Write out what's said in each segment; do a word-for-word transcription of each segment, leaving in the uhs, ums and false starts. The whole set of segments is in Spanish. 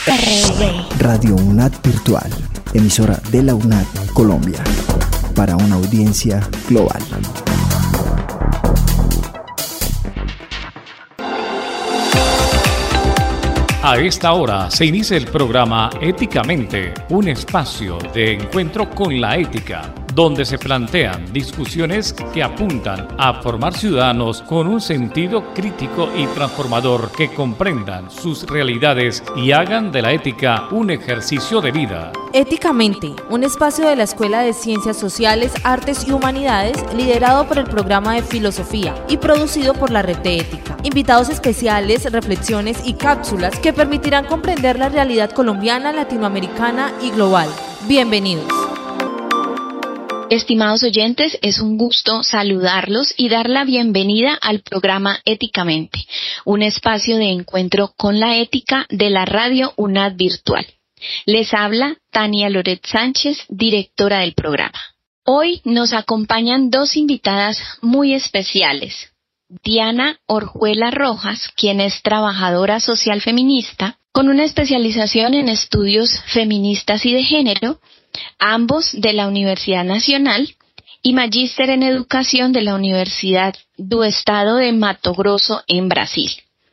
R V. Radio UNAD Virtual, emisora de la UNAD Colombia, para una audiencia global. A esta hora se inicia el programa Éticamente, un espacio de encuentro con la ética, donde se plantean discusiones que apuntan a formar ciudadanos con un sentido crítico y transformador que comprendan sus realidades y hagan de la ética un ejercicio de vida. Éticamente, un espacio de la Escuela de Ciencias Sociales, Artes y Humanidades, liderado por el programa de Filosofía y producido por la Red de Ética. Invitados especiales, reflexiones y cápsulas que permitirán comprender la realidad colombiana, latinoamericana y global. Bienvenidos. Estimados oyentes, es un gusto saludarlos y dar la bienvenida al programa Éticamente, un espacio de encuentro con la ética de la radio UNAD Virtual. Les habla Tania Loret Sánchez, directora del programa. Hoy nos acompañan dos invitadas muy especiales. Diana Orjuela Rojas, quien es trabajadora social feminista, con una especialización en estudios feministas y de género, ambos de la Universidad Nacional, y magíster en educación de la Universidad do Estado de Mato Grosso en Brasil.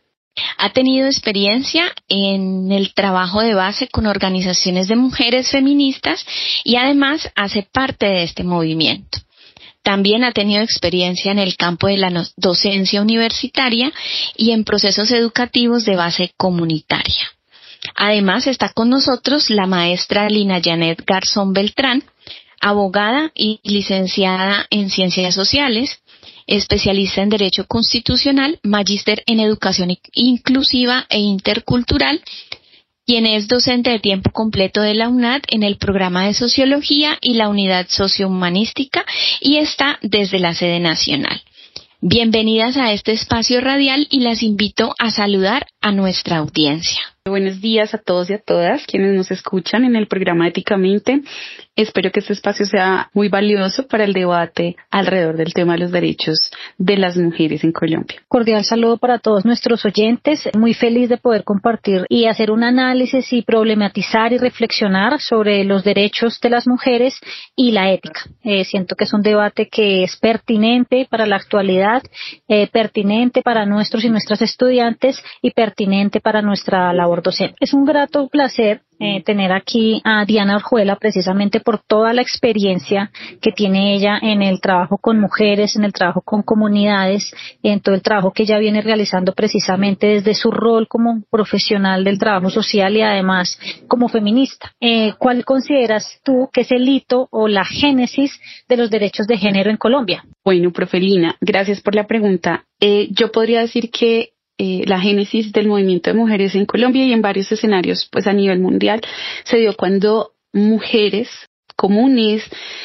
Ha tenido experiencia en el trabajo de base con organizaciones de mujeres feministas y además hace parte de este movimiento. También ha tenido experiencia en el campo de la docencia universitaria y en procesos educativos de base comunitaria. Además está con nosotros la maestra Lina Janet Garzón Beltrán, abogada y licenciada en Ciencias Sociales, especialista en Derecho Constitucional, magíster en Educación Inclusiva e Intercultural, quien es docente de tiempo completo de la UNAD en el programa de Sociología y la Unidad Sociohumanística y está desde la sede nacional. Bienvenidas a este espacio radial y las invito a saludar a nuestra audiencia. Buenos días a todos y a todas quienes nos escuchan en el programa Éticamente. Espero que este espacio sea muy valioso para el debate alrededor del tema de los derechos de las mujeres en Colombia. Cordial saludo para todos nuestros oyentes. Muy feliz de poder compartir y hacer un análisis y problematizar y reflexionar sobre los derechos de las mujeres y la ética. Eh, siento que es un debate que es pertinente para la actualidad, eh, pertinente para nuestros y nuestras estudiantes y pertinente para nuestra labor docente. Es un grato placer eh, tener aquí a Diana Orjuela precisamente por toda la experiencia que tiene ella en el trabajo con mujeres, en el trabajo con comunidades, en todo el trabajo que ella viene realizando precisamente desde su rol como profesional del trabajo social y además como feminista. Eh, ¿Cuál consideras tú que es el hito o la génesis de los derechos de género en Colombia? Bueno, profe Lina, gracias por la pregunta. Eh, yo podría decir que Eh, la génesis del movimiento de mujeres en Colombia y en varios escenarios pues a nivel mundial se dio cuando mujeres comunes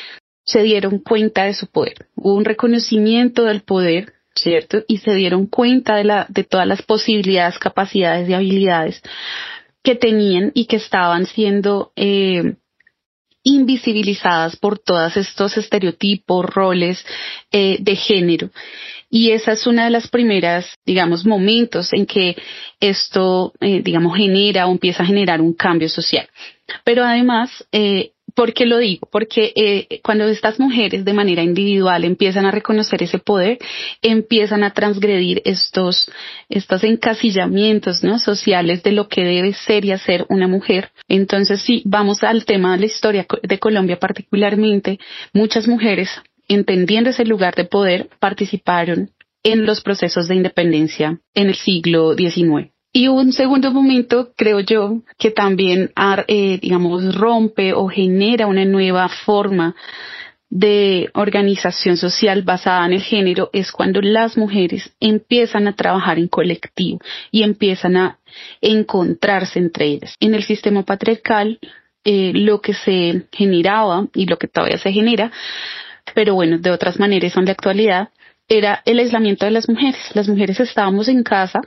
se dieron cuenta de su poder. Hubo un reconocimiento del poder, ¿cierto? Y se dieron cuenta de, la, de todas las posibilidades, capacidades y habilidades que tenían y que estaban siendo eh, invisibilizadas por todos estos estereotipos, roles eh, de género. Y esa es una de las primeras, digamos, momentos en que esto, eh, digamos, genera o empieza a generar un cambio social. Pero además, eh, ¿por qué lo digo? Porque eh, cuando estas mujeres de manera individual empiezan a reconocer ese poder, empiezan a transgredir estos, estos encasillamientos, ¿no?, sociales de lo que debe ser y hacer una mujer. Entonces, si vamos al tema de la historia de Colombia particularmente, muchas mujeres, entendiendo ese lugar de poder, participaron en los procesos de independencia en el siglo diecinueve. Y un segundo momento, creo yo, que también, eh, digamos, rompe o genera una nueva forma de organización social basada en el género, es cuando las mujeres empiezan a trabajar en colectivo y empiezan a encontrarse entre ellas. En el sistema patriarcal, eh, lo que se generaba y lo que todavía se genera, pero bueno, de otras maneras son de actualidad, era el aislamiento de las mujeres. Las mujeres estábamos en casa,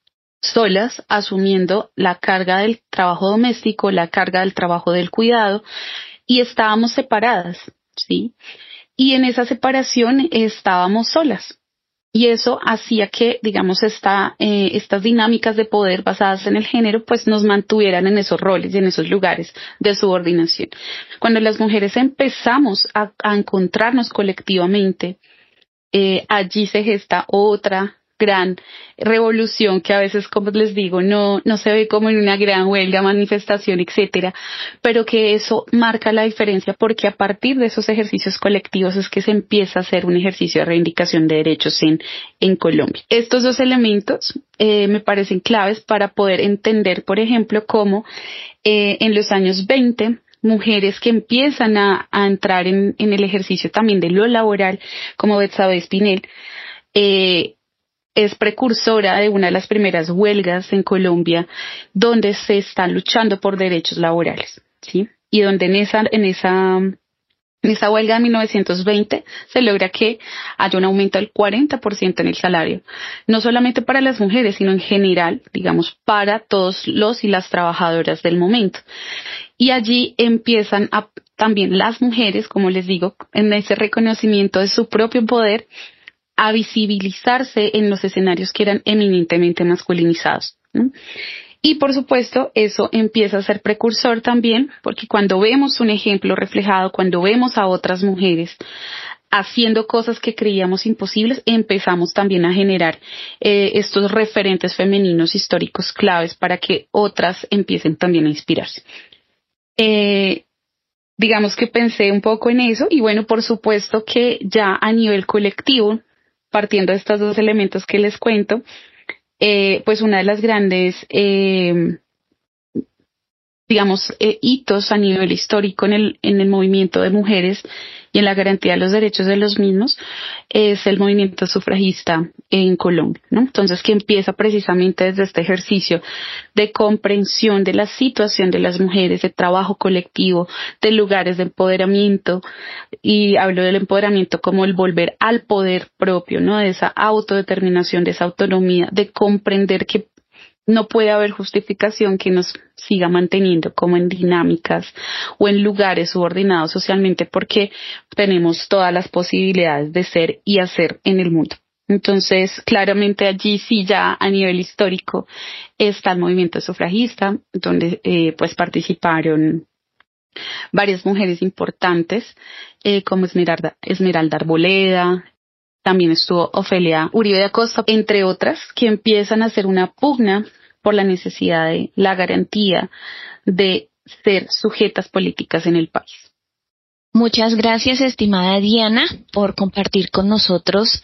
solas, asumiendo la carga del trabajo doméstico, la carga del trabajo del cuidado, y estábamos separadas, ¿sí? Y en esa separación estábamos solas. Y eso hacía que, digamos, esta, eh, estas dinámicas de poder basadas en el género, pues nos mantuvieran en esos roles y en esos lugares de subordinación. Cuando las mujeres empezamos a, a encontrarnos colectivamente, eh, allí se gesta otra gran revolución que a veces, como les digo, no, no se ve como en una gran huelga, manifestación, etcétera, pero que eso marca la diferencia porque a partir de esos ejercicios colectivos es que se empieza a hacer un ejercicio de reivindicación de derechos en, en Colombia. Estos dos elementos eh, me parecen claves para poder entender, por ejemplo, cómo eh, en los años veinte mujeres que empiezan a, a entrar en, en el ejercicio también de lo laboral, como Betsabe Espinel, eh, es precursora de una de las primeras huelgas en Colombia donde se está luchando por derechos laborales, ¿sí? Y donde en esa, en esa, en esa huelga de mil novecientos veinte se logra que haya un aumento del cuarenta por ciento en el salario, no solamente para las mujeres, sino en general, digamos, para todos los y las trabajadoras del momento. Y allí empiezan a, también las mujeres, como les digo, en ese reconocimiento de su propio poder, a visibilizarse en los escenarios que eran eminentemente masculinizados, ¿no? Y por supuesto eso empieza a ser precursor también, porque cuando vemos un ejemplo reflejado, cuando vemos a otras mujeres haciendo cosas que creíamos imposibles, empezamos también a generar eh, estos referentes femeninos históricos claves para que otras empiecen también a inspirarse. Eh, digamos que pensé un poco en eso y bueno, por supuesto que ya a nivel colectivo, partiendo de estos dos elementos que les cuento, eh, pues una de las grandes, eh, digamos, eh, hitos a nivel histórico en el, en el movimiento de mujeres y en la garantía de los derechos de los mismos es el movimiento sufragista en Colombia, ¿no? Entonces, que empieza precisamente desde este ejercicio de comprensión de la situación de las mujeres, de trabajo colectivo, de lugares de empoderamiento, y hablo del empoderamiento como el volver al poder propio, ¿no? De esa autodeterminación, de esa autonomía, de comprender que no puede haber justificación que nos siga manteniendo como en dinámicas o en lugares subordinados socialmente porque tenemos todas las posibilidades de ser y hacer en el mundo. Entonces, claramente allí sí ya a nivel histórico está el movimiento sufragista, donde eh, pues participaron varias mujeres importantes eh, como Esmeralda, Esmeralda Arboleda. También estuvo Ofelia Uribe de Acosta, entre otras, que empiezan a hacer una pugna por la necesidad de la garantía de ser sujetas políticas en el país. Muchas gracias, estimada Diana, por compartir con nosotros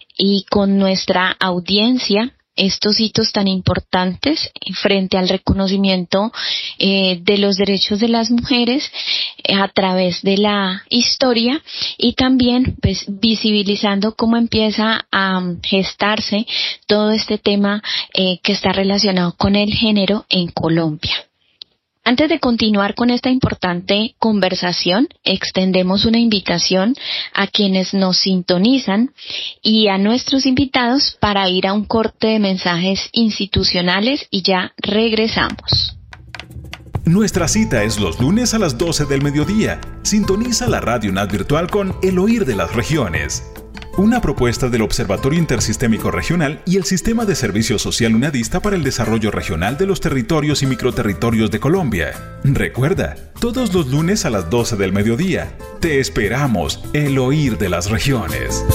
y con nuestra audiencia estos hitos tan importantes frente al reconocimiento eh, de los derechos de las mujeres eh, a través de la historia y también pues visibilizando cómo empieza a gestarse todo este tema eh, que está relacionado con el género en Colombia. Antes de continuar con esta importante conversación, extendemos una invitación a quienes nos sintonizan y a nuestros invitados para ir a un corte de mensajes institucionales y ya regresamos. Nuestra cita es los lunes a las doce del mediodía. Sintoniza la Radio UNAD Virtual con El Oír de las Regiones. Una propuesta del Observatorio Intersistémico Regional y el Sistema de Servicio Social UNADista para el Desarrollo Regional de los Territorios y Microterritorios de Colombia. Recuerda, todos los lunes a las doce del mediodía. Te esperamos, El Oír de las Regiones.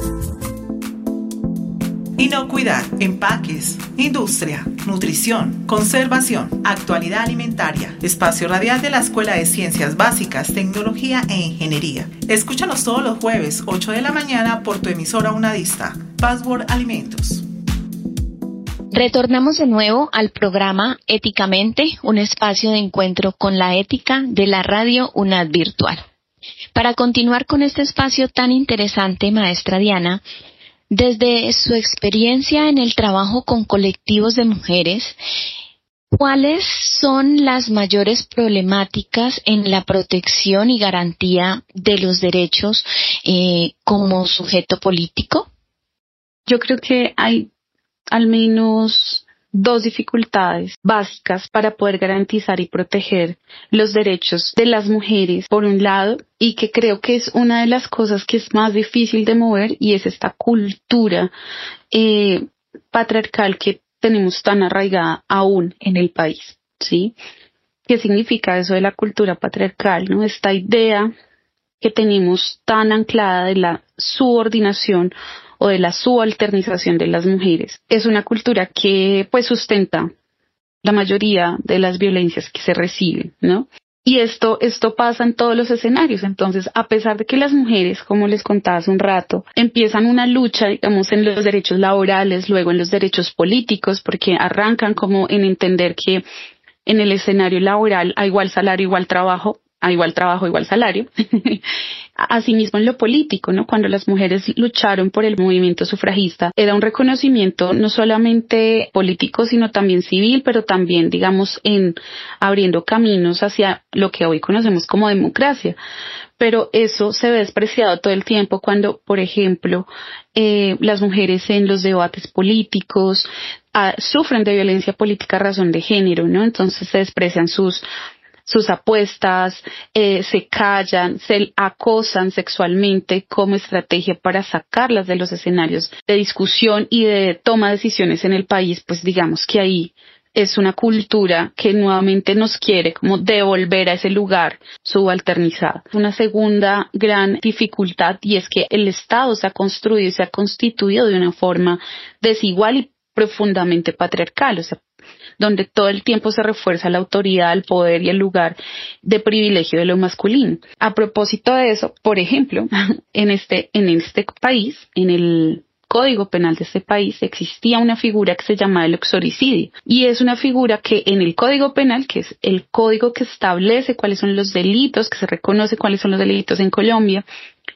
Inocuidad, empaques, industria, nutrición, conservación, actualidad alimentaria. Espacio radial de la Escuela de Ciencias Básicas, Tecnología e Ingeniería. Escúchanos todos los jueves, ocho de la mañana, por tu emisora unadista. Password Alimentos. Retornamos de nuevo al programa Éticamente, un espacio de encuentro con la ética de la Radio UNAD Virtual. Para continuar con este espacio tan interesante, maestra Diana, desde su experiencia en el trabajo con colectivos de mujeres, ¿cuáles son las mayores problemáticas en la protección y garantía de los derechos eh, como sujeto político? Yo creo que hay al menos dos dificultades básicas para poder garantizar y proteger los derechos de las mujeres, por un lado, y que creo que es una de las cosas que es más difícil de mover, y es esta cultura eh, patriarcal que tenemos tan arraigada aún en el país, ¿sí? ¿Qué significa eso de la cultura patriarcal, no? Esta idea que tenemos tan anclada de la subordinación o de la subalternización de las mujeres. Es una cultura que pues sustenta la mayoría de las violencias que se reciben, ¿no? Y esto, esto pasa en todos los escenarios. Entonces, a pesar de que las mujeres, como les contaba hace un rato, empiezan una lucha, digamos, en los derechos laborales, luego en los derechos políticos, porque arrancan como en entender que en el escenario laboral a igual salario, igual trabajo, a igual trabajo, igual salario. Asimismo en lo político, ¿no? Cuando las mujeres lucharon por el movimiento sufragista, era un reconocimiento no solamente político, sino también civil, pero también, digamos, en abriendo caminos hacia lo que hoy conocemos como democracia. Pero eso se ve despreciado todo el tiempo cuando, por ejemplo, eh, las mujeres en los debates políticos ah, sufren de violencia política a razón de género, ¿no? Entonces se desprecian sus sus apuestas, eh, se callan, se acosan sexualmente como estrategia para sacarlas de los escenarios de discusión y de toma de decisiones en el país. Pues digamos que ahí es una cultura que nuevamente nos quiere como devolver a ese lugar subalternizado. Una segunda gran dificultad, y es que el Estado se ha construido y se ha constituido de una forma desigual y profundamente patriarcal, o sea, donde todo el tiempo se refuerza la autoridad, el poder y el lugar de privilegio de lo masculino. A propósito de eso, por ejemplo, en este, en este país, en el Código Penal de este país, existía una figura que se llama el uxoricidio, y es una figura que en el Código Penal, que es el código que establece cuáles son los delitos, que se reconoce cuáles son los delitos en Colombia,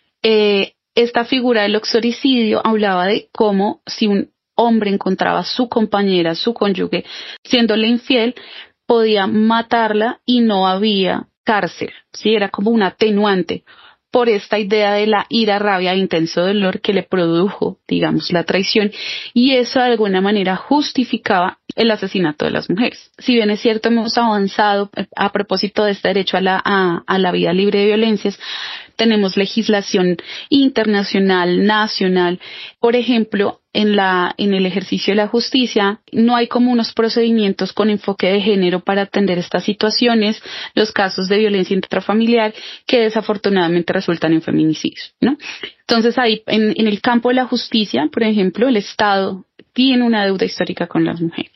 eh, esta figura del uxoricidio hablaba de cómo si un hombre encontraba a su compañera, su cónyuge, siéndole infiel, podía matarla y no había cárcel, ¿sí? Era como un atenuante por esta idea de la ira, rabia e intenso dolor que le produjo, digamos, la traición, y eso de alguna manera justificaba el asesinato de las mujeres. Si bien es cierto, hemos avanzado a propósito de este derecho a la, a, a la vida libre de violencias, tenemos legislación internacional, nacional. Por ejemplo, en la, en el ejercicio de la justicia, no hay como unos procedimientos con enfoque de género para atender estas situaciones, los casos de violencia intrafamiliar, que desafortunadamente resultan en feminicidios, ¿no? Entonces ahí, en, en el campo de la justicia, por ejemplo, el Estado tiene una deuda histórica con las mujeres.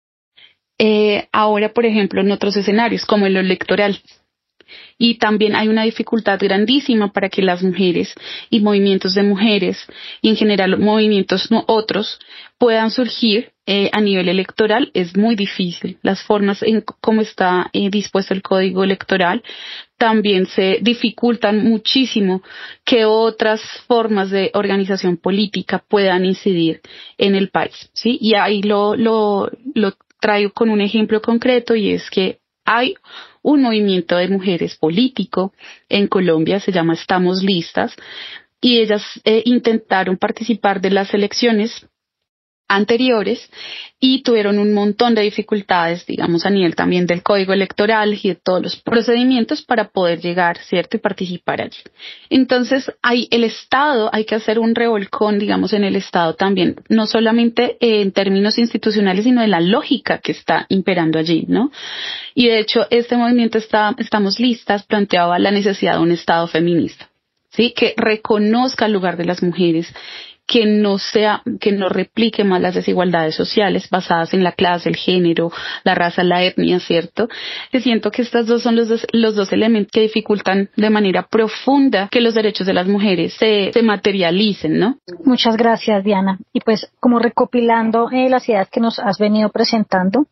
Eh, ahora, por ejemplo, en otros escenarios, como en lo electoral, y también hay una dificultad grandísima para que las mujeres y movimientos de mujeres y en general movimientos no otros puedan surgir eh, a nivel electoral. Es muy difícil. Las formas en cómo está eh, dispuesto el código electoral también se dificultan muchísimo que otras formas de organización política puedan incidir en el país, ¿sí? Y ahí lo, lo, lo traigo con un ejemplo concreto, y es que hay un movimiento de mujeres político en Colombia, se llama Estamos Listas, y ellas eh, intentaron participar de las elecciones anteriores y tuvieron un montón de dificultades, digamos, a nivel también del código electoral y de todos los procedimientos para poder llegar, ¿cierto?, y participar allí. Entonces, hay el Estado, hay que hacer un revolcón, digamos, en el Estado también, no solamente en términos institucionales, sino de la lógica que está imperando allí, ¿no? Y de hecho, este movimiento está, Estamos Listas planteaba la necesidad de un Estado feminista, ¿sí?, que reconozca el lugar de las mujeres, que no sea, que no replique más las desigualdades sociales basadas en la clase, el género, la raza, la etnia, ¿cierto? Que siento que estos dos son los dos, los dos elementos que dificultan de manera profunda que los derechos de las mujeres se, se materialicen, ¿no? Muchas gracias, Diana. Y pues, como recopilando eh, las ideas que nos has venido presentando,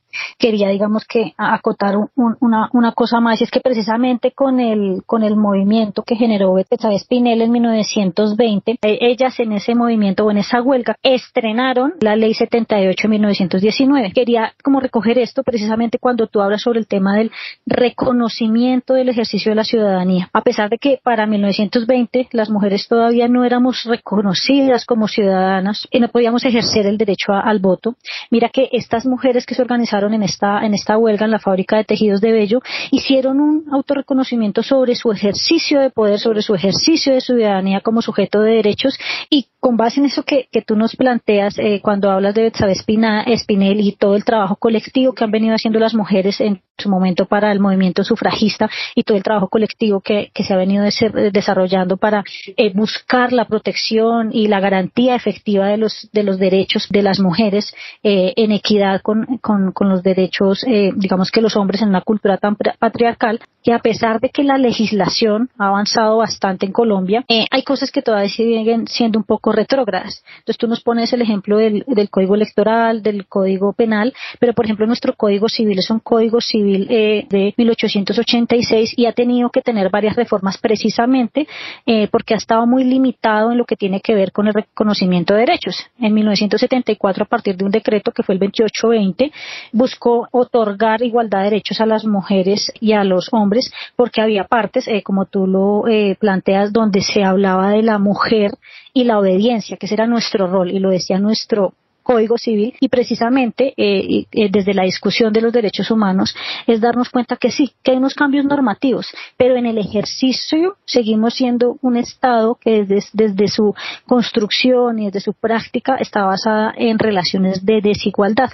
quería, digamos que, acotar un, una, una cosa más, y es que precisamente con el, con el movimiento que generó Betsabe Espinel en mil novecientos veinte, eh, ellas en ese movimiento o en esa huelga estrenaron la ley setenta y ocho de mil novecientos diecinueve. Quería como recoger esto precisamente cuando tú hablas sobre el tema del reconocimiento del ejercicio de la ciudadanía. A pesar de que para mil novecientos veinte las mujeres todavía no éramos reconocidas como ciudadanas y no podíamos ejercer el derecho a, al voto, mira que estas mujeres que se organizaron en esta, en esta huelga en la fábrica de tejidos de Bello hicieron un autorreconocimiento sobre su ejercicio de poder, sobre su ejercicio de ciudadanía como sujeto de derechos, y con base en eso que, que tú nos planteas eh, cuando hablas de Betsabe Espinel y todo el trabajo colectivo que han venido haciendo las mujeres en su momento para el movimiento sufragista y todo el trabajo colectivo que, que se ha venido des- desarrollando para eh, buscar la protección y la garantía efectiva de los de los derechos de las mujeres eh, en equidad con, con, con los derechos, eh, digamos que los hombres en una cultura tan patriarcal, que a pesar de que la legislación ha avanzado bastante en Colombia, eh, hay cosas que todavía siguen siendo un poco retrógradas. Entonces tú nos pones el ejemplo del, del Código Electoral, del Código Penal, pero por ejemplo nuestro Código Civil es un Código Civil eh, de mil ochocientos ochenta y seis y ha tenido que tener varias reformas precisamente eh, porque ha estado muy limitado en lo que tiene que ver con el reconocimiento de derechos. En mil novecientos setenta y cuatro, a partir de un decreto que fue el veintiocho veinte, buscó otorgar igualdad de derechos a las mujeres y a los hombres, porque había partes, eh, como tú lo eh, planteas, donde se hablaba de la mujer y la obediencia, que ese era nuestro rol, y lo decía nuestro Código Civil, y precisamente eh, eh, desde la discusión de los derechos humanos es darnos cuenta que sí, que hay unos cambios normativos, pero en el ejercicio seguimos siendo un Estado que desde, desde su construcción y desde su práctica está basada en relaciones de desigualdad.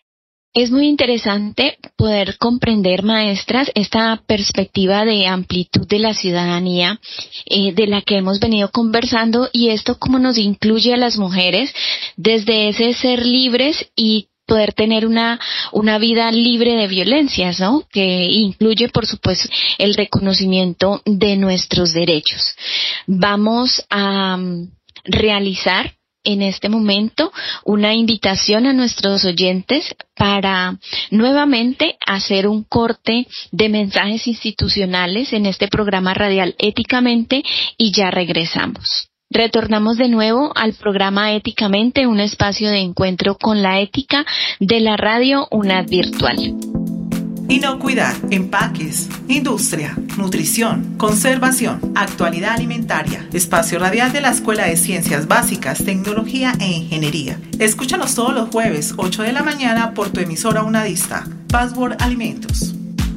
Es muy interesante poder comprender, maestras, esta perspectiva de amplitud de la ciudadanía eh, de la que hemos venido conversando, y esto cómo nos incluye a las mujeres desde ese ser libres y poder tener una, una vida libre de violencias, ¿no? Que incluye, por supuesto, el reconocimiento de nuestros derechos. Vamos a um, realizar en este momento una invitación a nuestros oyentes para nuevamente hacer un corte de mensajes institucionales en este programa radial Éticamente, y ya regresamos. Retornamos de nuevo al programa Éticamente, un espacio de encuentro con la ética de la radio UNAD Virtual. Inocuidad, empaques, industria, nutrición, conservación, actualidad alimentaria. Espacio radial de la Escuela de Ciencias Básicas, Tecnología e Ingeniería. Escúchanos todos los jueves, ocho de la mañana, por tu emisora unadista. Password Alimentos.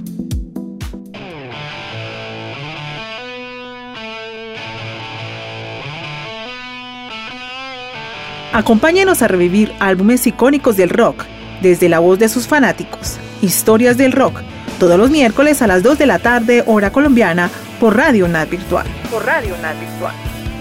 Acompáñenos a revivir álbumes icónicos del rock, desde la voz de sus fanáticos. Historias del Rock, todos los miércoles a las dos de la tarde, hora colombiana, por Radio UNAD Virtual. Por Radio UNAD Virtual.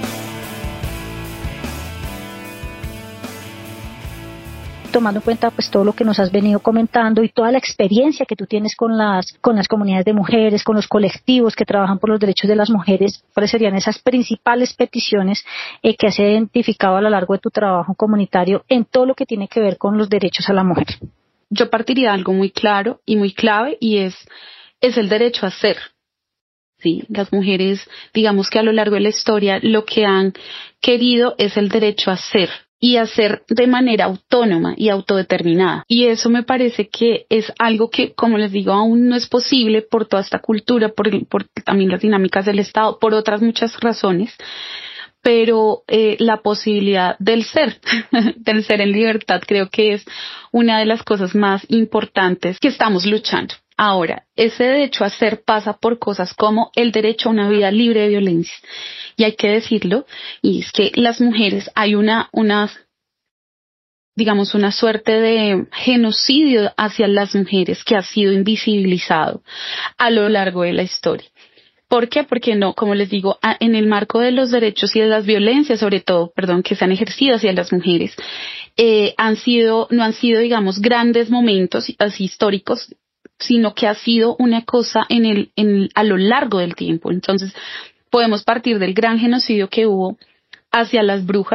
Tomando en cuenta pues todo lo que nos has venido comentando y toda la experiencia que tú tienes con las con las comunidades de mujeres, con los colectivos que trabajan por los derechos de las mujeres, ¿cuáles serían esas principales peticiones eh, que has identificado a lo largo de tu trabajo comunitario en todo lo que tiene que ver con los derechos a la mujer? Yo partiría de algo muy claro y muy clave, y es, es el derecho a ser. Sí, las mujeres, digamos que a lo largo de la historia, lo que han querido es el derecho a ser, y a ser de manera autónoma y autodeterminada. Y eso me parece que es algo que, como les digo, aún no es posible por toda esta cultura, por, por también las dinámicas del Estado, por otras muchas razones. Pero eh, la posibilidad del ser, del ser en libertad, creo que es una de las cosas más importantes que estamos luchando. Ahora, ese derecho a ser pasa por cosas como el derecho a una vida libre de violencia. Y hay que decirlo, y es que las mujeres, hay una, una, digamos, una suerte de genocidio hacia las mujeres que ha sido invisibilizado a lo largo de la historia. ¿Por qué? Porque no, como les digo, en el marco de los derechos y de las violencias, sobre todo, perdón, que se han ejercido hacia las mujeres, eh, han sido, no han sido, digamos, grandes momentos así históricos, sino que ha sido una cosa en el, en, a lo largo del tiempo. Entonces, podemos partir del gran genocidio que hubo hacia las brujas,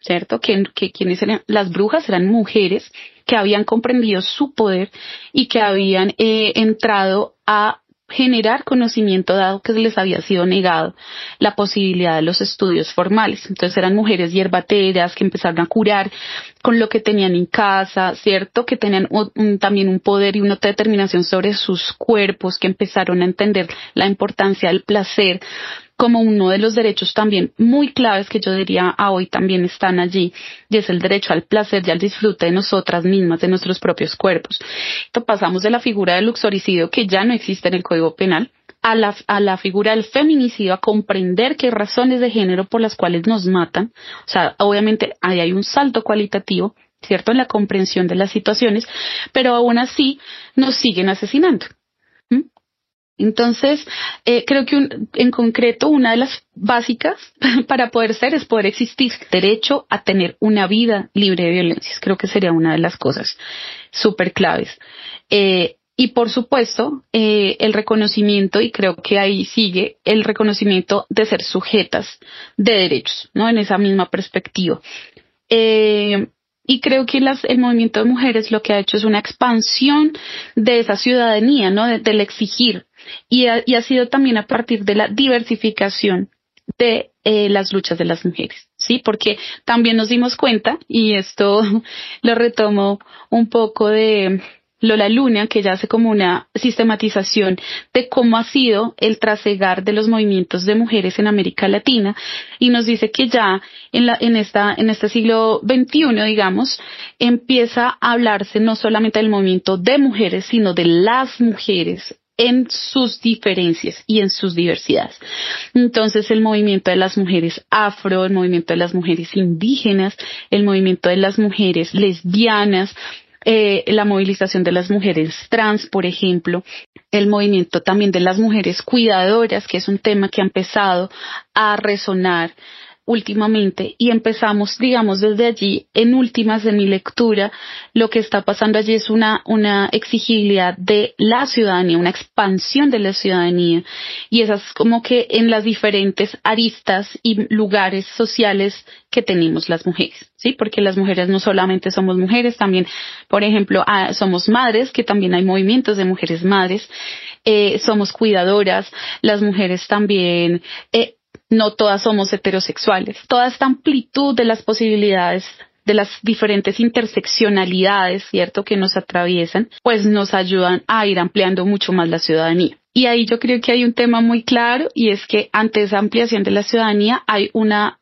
¿cierto? Que, que quienes eran las brujas eran mujeres que habían comprendido su poder y que habían eh, entrado a generar conocimiento dado que les había sido negado la posibilidad de los estudios formales. Entonces eran mujeres hierbateras que empezaron a curar con lo que tenían en casa, ¿cierto? Que tenían un, un, también un poder y una determinación sobre sus cuerpos, que empezaron a entender la importancia del placer como uno de los derechos también muy claves que yo diría a hoy también están allí, y es el derecho al placer y al disfrute de nosotras mismas, de nuestros propios cuerpos. Entonces pasamos de la figura del uxoricidio, que ya no existe en el Código Penal, a la, a la figura del feminicidio, a comprender que hay razones de género por las cuales nos matan. O sea, obviamente ahí hay un salto cualitativo, ¿cierto?, en la comprensión de las situaciones, pero aún así nos siguen asesinando. ¿Mm? Entonces, eh, creo que un, en concreto una de las básicas para poder ser es poder existir. Derecho a tener una vida libre de violencias. Creo que sería una de las cosas súper claves. Eh, y por supuesto, eh, el reconocimiento, y creo que ahí sigue, el reconocimiento de ser sujetas de derechos, ¿no? En esa misma perspectiva. Eh, Y creo que las, el movimiento de mujeres lo que ha hecho es una expansión de esa ciudadanía, ¿no? De, del exigir. Y ha, y ha sido también a partir de la diversificación de eh, las luchas de las mujeres, ¿sí? Porque también nos dimos cuenta, y esto lo retomo un poco de Lola Luna, que ya hace como una sistematización de cómo ha sido el trasegar de los movimientos de mujeres en América Latina, y nos dice que ya en, la, en, esta, en este siglo veintiuno, digamos, empieza a hablarse no solamente del movimiento de mujeres, sino de las mujeres en sus diferencias y en sus diversidades. Entonces el movimiento de las mujeres afro, el movimiento de las mujeres indígenas, el movimiento de las mujeres lesbianas, Eh, la movilización de las mujeres trans, por ejemplo, el movimiento también de las mujeres cuidadoras, que es un tema que ha empezado a resonar últimamente, y empezamos, digamos, desde allí, en últimas de mi lectura, lo que está pasando allí es una, una exigibilidad de la ciudadanía, una expansión de la ciudadanía, y esas como que en las diferentes aristas y lugares sociales que tenemos las mujeres, ¿sí? Porque las mujeres no solamente somos mujeres, también, por ejemplo, ah, somos madres, que también hay movimientos de mujeres madres, eh, somos cuidadoras, las mujeres también, eh, no todas somos heterosexuales. Toda esta amplitud de las posibilidades, de las diferentes interseccionalidades, ¿cierto?, que nos atraviesan, pues nos ayudan a ir ampliando mucho más la ciudadanía. Y ahí yo creo que hay un tema muy claro, y es que ante esa ampliación de la ciudadanía hay una,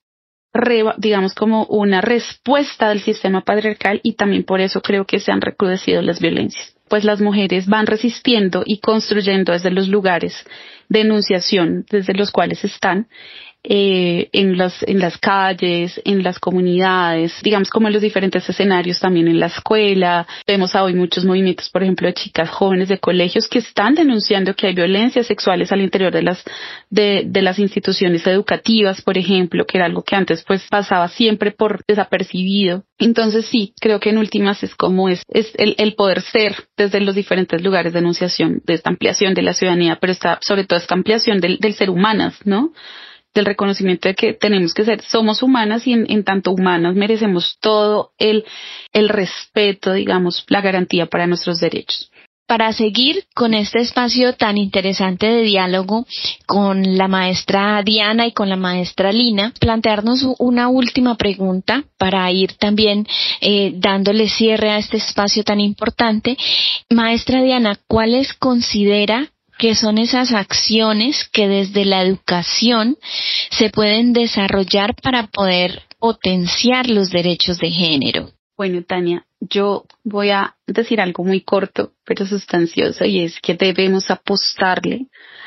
digamos, como una respuesta del sistema patriarcal, y también por eso creo que se han recrudecido las violencias. Pues las mujeres van resistiendo y construyendo desde los lugares de enunciación desde los cuales están, eh, en las, en las calles, en las comunidades, digamos como en los diferentes escenarios, también en la escuela. Vemos hoy muchos movimientos, por ejemplo, de chicas jóvenes de colegios que están denunciando que hay violencias sexuales al interior de las, de, de las instituciones educativas, por ejemplo, que era algo que antes pues pasaba siempre por desapercibido. Entonces sí, creo que en últimas es como es, es el, el poder ser desde los diferentes lugares de enunciación, de esta ampliación de la ciudadanía, pero esta, sobre todo esta ampliación del, del ser humanas, ¿no? Del reconocimiento de que tenemos que ser, somos humanas, y en, en tanto humanas merecemos todo el, el respeto, digamos, la garantía para nuestros derechos. Para seguir con este espacio tan interesante de diálogo con la maestra Diana y con la maestra Lina, plantearnos una última pregunta para ir también eh, dándole cierre a este espacio tan importante. Maestra Diana, ¿cuáles considera que son esas acciones que desde la educación se pueden desarrollar para poder potenciar los derechos de género? Bueno, Tania, yo voy a decir algo muy corto, pero sustancioso, y es que debemos apostarle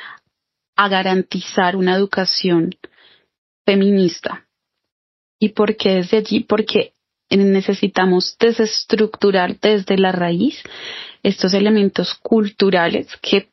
a garantizar una educación feminista. ¿Y por qué desde allí? Porque necesitamos desestructurar desde la raíz estos elementos culturales que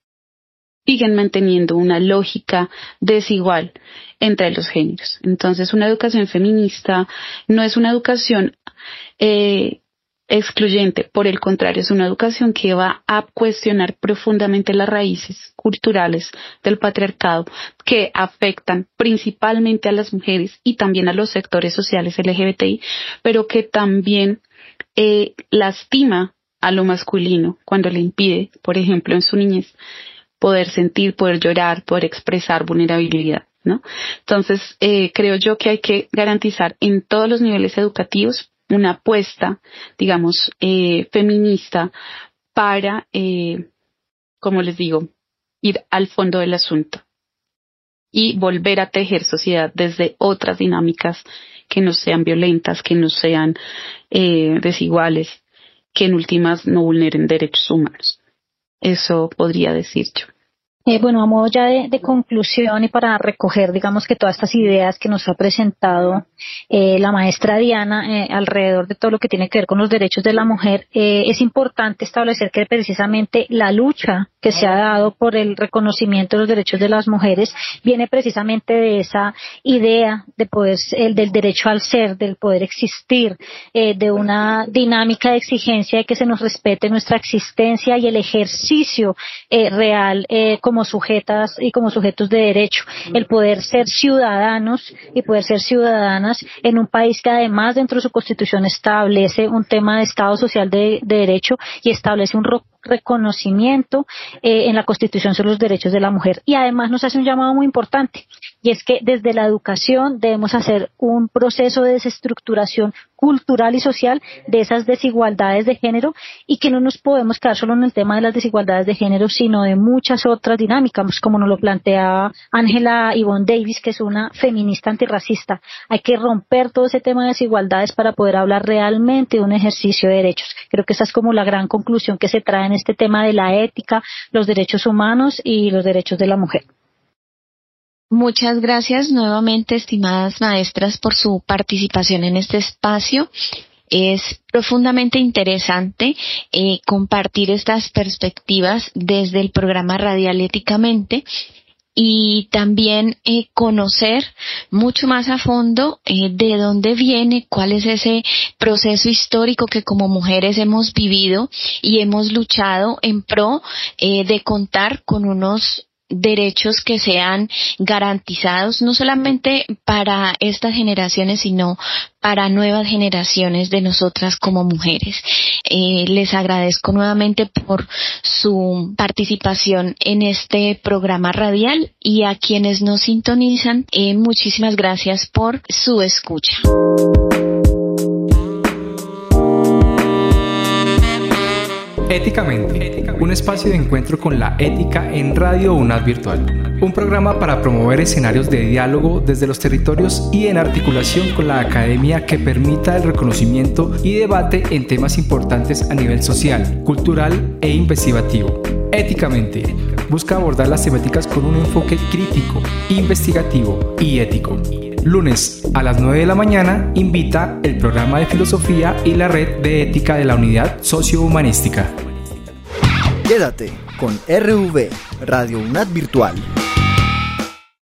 siguen manteniendo una lógica desigual entre los géneros. Entonces, una educación feminista no es una educación eh, excluyente. Por el contrario, es una educación que va a cuestionar profundamente las raíces culturales del patriarcado que afectan principalmente a las mujeres y también a los sectores sociales L G B T I, pero que también eh, lastima a lo masculino cuando le impide, por ejemplo, en su niñez, poder sentir, poder llorar, poder expresar vulnerabilidad, ¿no? Entonces, eh, creo yo que hay que garantizar en todos los niveles educativos una apuesta, digamos, eh, feminista para, eh, como les digo, ir al fondo del asunto y volver a tejer sociedad desde otras dinámicas que no sean violentas, que no sean eh, desiguales, que en últimas no vulneren derechos humanos. Eso podría decir yo. Eh, bueno, a modo ya de, de conclusión y para recoger, digamos, que todas estas ideas que nos ha presentado eh, la maestra Diana eh, alrededor de todo lo que tiene que ver con los derechos de la mujer, eh, es importante establecer que precisamente la lucha que se ha dado por el reconocimiento de los derechos de las mujeres viene precisamente de esa idea de poder, el del derecho al ser, del poder existir, eh, de una dinámica de exigencia de que se nos respete nuestra existencia y el ejercicio eh, real eh, como sujetas y como sujetos de derecho, el poder ser ciudadanos y poder ser ciudadanas en un país que además dentro de su constitución establece un tema de Estado social de, de derecho y establece un ro- reconocimiento eh, en la Constitución sobre los derechos de la mujer, y además nos hace un llamado muy importante, y es que desde la educación debemos hacer un proceso de desestructuración cultural y social de esas desigualdades de género, y que no nos podemos quedar solo en el tema de las desigualdades de género, sino de muchas otras dinámicas, como nos lo plantea Ángela Yvonne Davis, que es una feminista antirracista. Hay que romper todo ese tema de desigualdades para poder hablar realmente de un ejercicio de derechos. Creo que esa es como la gran conclusión que se trae en este tema de la ética, los derechos humanos y los derechos de la mujer. Muchas gracias nuevamente, estimadas maestras, por su participación en este espacio. Es profundamente interesante eh, compartir estas perspectivas desde el programa radial Éticamente y también eh, conocer mucho más a fondo eh, de dónde viene, cuál es ese proceso histórico que como mujeres hemos vivido y hemos luchado en pro eh, de contar con unos derechos que sean garantizados no solamente para estas generaciones, sino para nuevas generaciones de nosotras como mujeres. Eh, les agradezco nuevamente por su participación en este programa radial, y a quienes nos sintonizan, eh, muchísimas gracias por su escucha. Éticamente, un espacio de encuentro con la ética en Radio UNAD Virtual. Un programa para promover escenarios de diálogo desde los territorios y en articulación con la academia que permita el reconocimiento y debate en temas importantes a nivel social, cultural e investigativo. Éticamente, busca abordar las temáticas con un enfoque crítico, investigativo y ético. Lunes a las nueve de la mañana invita el programa de filosofía y la red de ética de la unidad sociohumanística. Quédate con R V, Radio UNAD Virtual.